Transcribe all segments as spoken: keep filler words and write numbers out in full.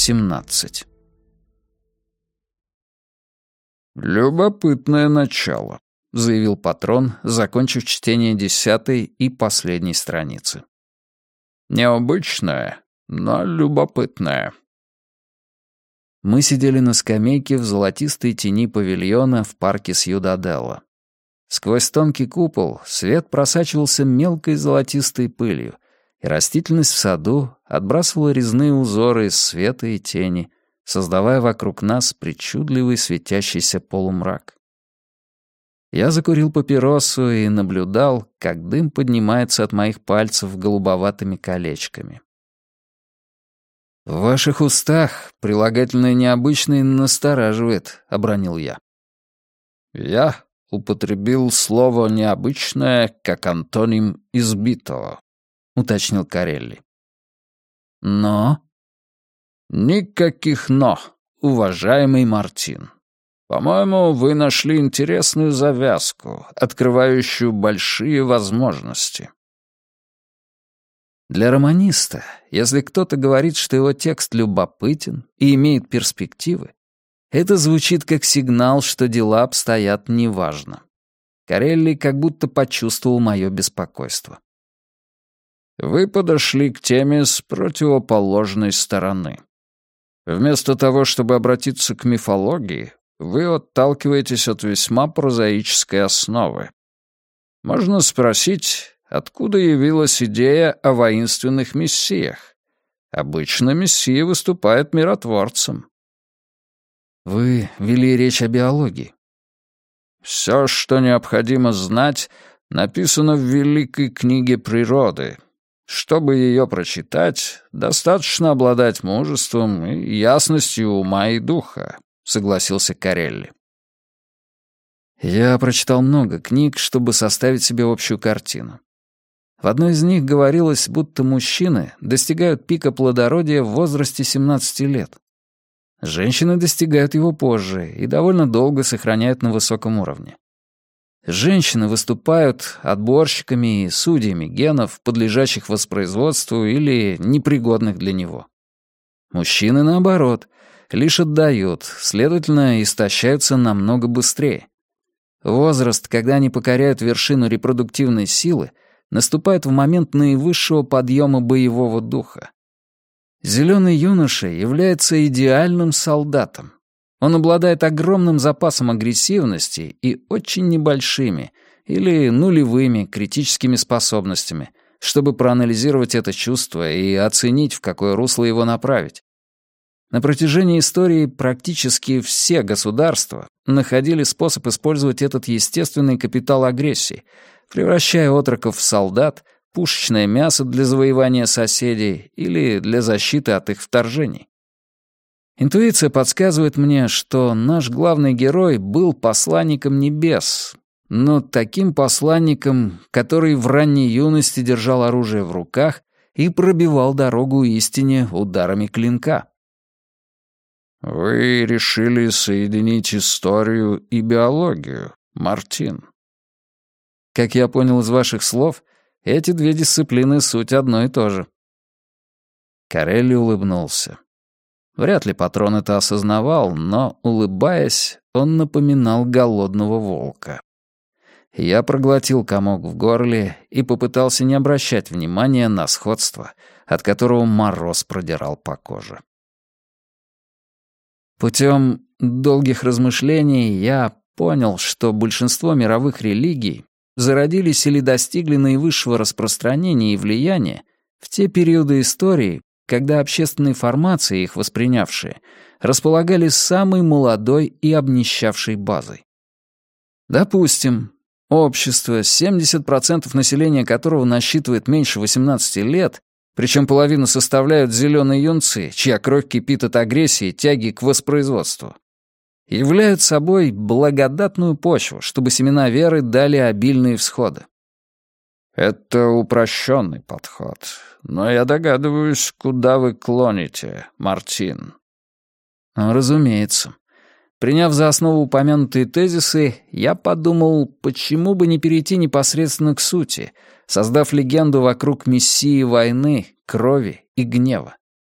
семнадцать. «Любопытное начало», — заявил патрон, закончив чтение десятой и последней страницы. «Необычное, но любопытное». Мы сидели на скамейке в золотистой тени павильона в парке Сьюдаделла. Сквозь тонкий купол свет просачивался мелкой золотистой пылью, и растительность в саду отбрасывала резные узоры из света и тени, создавая вокруг нас причудливый светящийся полумрак. Я закурил папиросу и наблюдал, как дым поднимается от моих пальцев голубоватыми колечками. «В ваших устах прилагательное необычное настораживает», — обронил я. «Я употребил слово «необычное» как антоним «избитого», — уточнил Карелли. «Но?» «Никаких «но», уважаемый Мартин. По-моему, вы нашли интересную завязку, открывающую большие возможности». Для романиста, если кто-то говорит, что его текст любопытен и имеет перспективы, это звучит как сигнал, что дела обстоят неважно. Карелли как будто почувствовал мое беспокойство. «Вы подошли к теме с противоположной стороны. Вместо того, чтобы обратиться к мифологии, вы отталкиваетесь от весьма прозаической основы. Можно спросить, откуда явилась идея о воинственных мессиях? Обычно мессия выступает миротворцем». Вы вели речь о биологии. Все, что необходимо знать, написано в великой книге природы. Чтобы ее прочитать, достаточно обладать мужеством и ясностью ума и духа, согласился Карелли. Я прочитал много книг, чтобы составить себе общую картину. В одной из них говорилось, будто мужчины достигают пика плодородия в возрасте семнадцати лет. Женщины достигают его позже и довольно долго сохраняют на высоком уровне. Женщины выступают отборщиками и судьями генов, подлежащих воспроизводству или непригодных для него. Мужчины, наоборот, лишь отдают, следовательно, истощаются намного быстрее. Возраст, когда они покоряют вершину репродуктивной силы, наступает в момент наивысшего подъема боевого духа. Зеленый юноша является идеальным солдатом. Он обладает огромным запасом агрессивности и очень небольшими или нулевыми критическими способностями, чтобы проанализировать это чувство и оценить, в какое русло его направить. На протяжении истории практически все государства находили способ использовать этот естественный капитал агрессии, превращая отроков в солдат, пушечное мясо для завоевания соседей или для защиты от их вторжений. Интуиция подсказывает мне, что наш главный герой был посланником небес, но таким посланником, который в ранней юности держал оружие в руках и пробивал дорогу истине ударами клинка. «Вы решили соединить историю и биологию, Мартин?» Как я понял из ваших слов, эти две дисциплины — суть одно и то же. Карелли улыбнулся. Вряд ли патрон это осознавал, но, улыбаясь, он напоминал голодного волка. Я проглотил комок в горле и попытался не обращать внимания на сходство, от которого мороз продирал по коже. Путем долгих размышлений я понял, что большинство мировых религий зародились или достигли наивысшего распространения и влияния в те периоды истории, когда общественные формации, их воспринявшие, располагали самой молодой и обнищавшей базой. Допустим, общество, семьдесят процентов населения которого насчитывает меньше восемнадцати лет, причем половину составляют зеленые юнцы, чья кровь кипит от агрессии и тяги к воспроизводству, являют собой благодатную почву, чтобы семена веры дали обильные всходы. Это упрощенный подход, но я догадываюсь, куда вы клоните, Мартин. Разумеется. Приняв за основу упомянутые тезисы, я подумал, почему бы не перейти непосредственно к сути, создав легенду вокруг мессии войны, крови и гнева.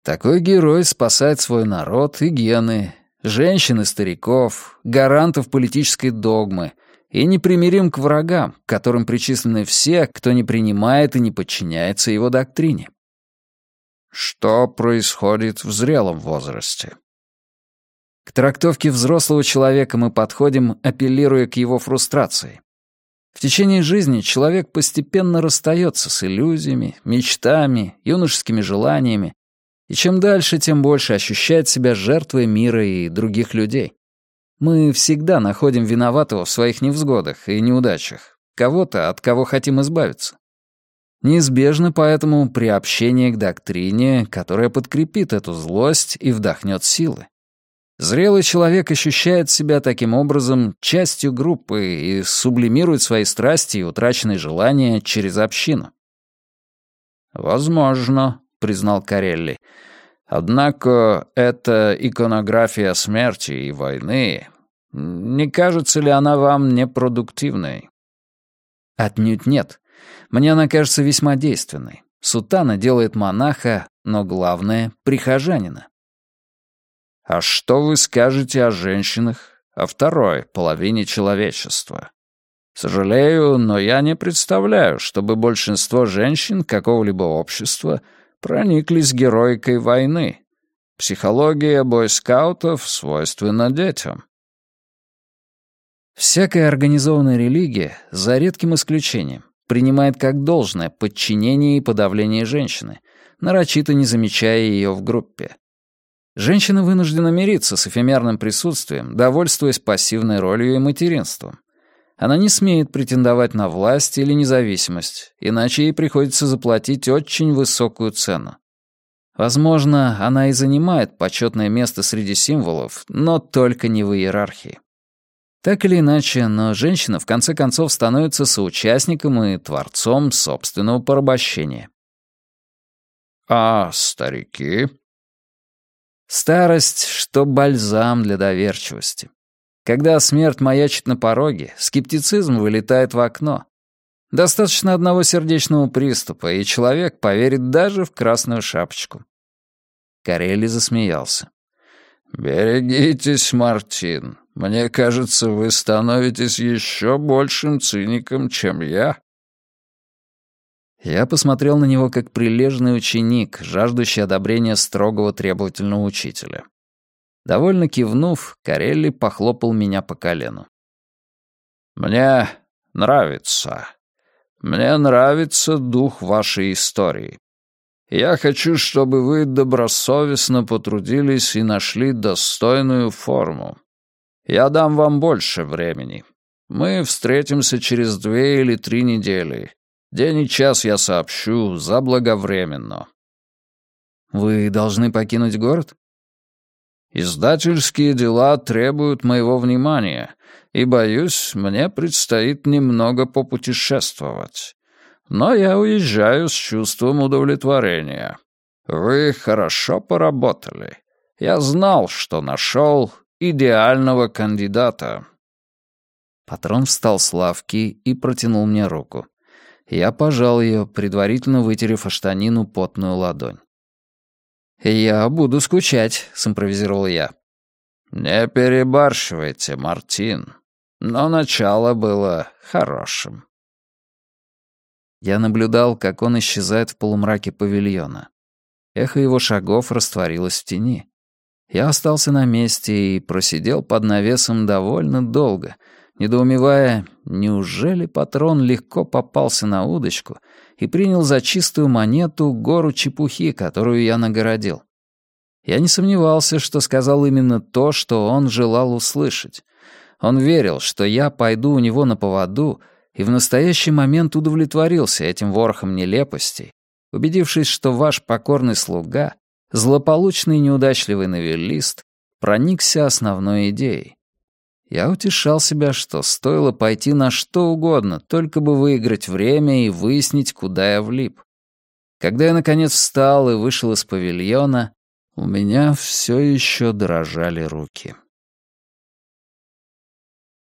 Такой герой спасает свой народ и гены, женщин и стариков, гарантов политической догмы и непримирим к врагам, к которым причислены все, кто не принимает и не подчиняется его доктрине. Что происходит в зрелом возрасте? К трактовке взрослого человека мы подходим, апеллируя к его фрустрации. В течение жизни человек постепенно расстается с иллюзиями, мечтами, юношескими желаниями, и чем дальше, тем больше ощущает себя жертвой мира и других людей. Мы всегда находим виноватого в своих невзгодах и неудачах, кого-то, от кого хотим избавиться. Неизбежно поэтому приобщение к доктрине, которая подкрепит эту злость и вдохнет силы. Зрелый человек ощущает себя таким образом частью группы и сублимирует свои страсти и утраченные желания через общину. «Возможно», — признал Корелли. «Однако эта иконография смерти и войны, не кажется ли она вам непродуктивной?» «Отнюдь нет. Мне она кажется весьма действенной. Сутана делает монаха, но главное — прихожанина». «А что вы скажете о женщинах, о второй половине человечества? Сожалею, но я не представляю, чтобы большинство женщин какого-либо общества прониклись героикой войны. Психология бойскаутов свойственна детям». Всякая организованная религия, за редким исключением, принимает как должное подчинение и подавление женщины, нарочито не замечая ее в группе. Женщина вынуждена мириться с эфемерным присутствием, довольствуясь пассивной ролью и материнством. Она не смеет претендовать на власть или независимость, иначе ей приходится заплатить очень высокую цену. Возможно, она и занимает почетное место среди символов, но только не в иерархии. Так или иначе, но женщина в конце концов становится соучастником и творцом собственного порабощения. А старики? Старость, что бальзам для доверчивости. Когда смерть маячит на пороге, скептицизм вылетает в окно. Достаточно одного сердечного приступа, и человек поверит даже в красную шапочку. Корелли засмеялся. «Берегитесь, Мартин. Мне кажется, вы становитесь еще большим циником, чем я». Я посмотрел на него как прилежный ученик, жаждущий одобрения строгого требовательного учителя. Довольно кивнув, Корелли похлопал меня по колену. «Мне нравится. Мне нравится дух вашей истории. Я хочу, чтобы вы добросовестно потрудились и нашли достойную форму. Я дам вам больше времени. Мы встретимся через две или три недели. День и час я сообщу заблаговременно». «Вы должны покинуть город?» «Издательские дела требуют моего внимания, и, боюсь, мне предстоит немного попутешествовать. Но я уезжаю с чувством удовлетворения. Вы хорошо поработали. Я знал, что нашел идеального кандидата». Патрон встал с лавки и протянул мне руку. Я пожал ее, предварительно вытерев о штанину потную ладонь. «Я буду скучать», — симпровизировал я. «Не перебарщивайте, Мартин. Но начало было хорошим». Я наблюдал, как он исчезает в полумраке павильона. Эхо его шагов растворилось в тени. Я остался на месте и просидел под навесом довольно долго, недоумевая, неужели патрон легко попался на удочку и принял за чистую монету гору чепухи, которую я нагородил. Я не сомневался, что сказал именно то, что он желал услышать. Он верил, что я пойду у него на поводу, и в настоящий момент удовлетворился этим ворохом нелепостей, убедившись, что ваш покорный слуга, злополучный и неудачливый новеллист, проникся основной идеей. Я утешал себя, что стоило пойти на что угодно, только бы выиграть время и выяснить, куда я влип. Когда я, наконец, встал и вышел из павильона, у меня все еще дрожали руки.